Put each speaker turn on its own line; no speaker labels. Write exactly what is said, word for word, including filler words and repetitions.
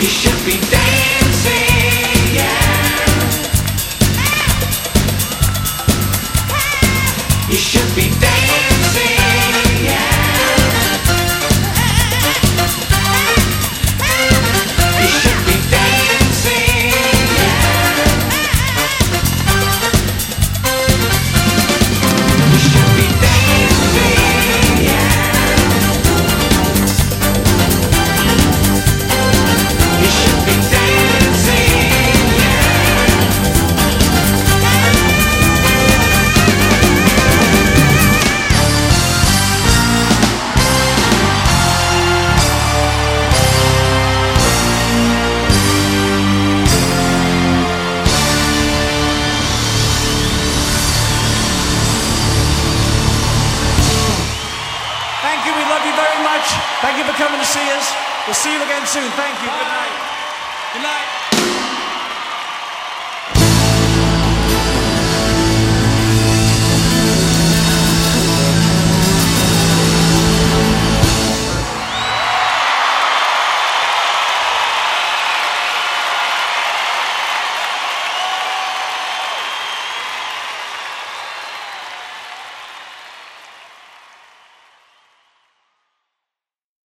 You should be dancing, yeah. You should be dancing, yeah. You should be dancing, yeah. You should be dancing, yeah. You should be dancing, yeah.
Thank you, we love you very much. Thank you for coming to see us. We'll see you again soon. Thank you. Good night.
Good night.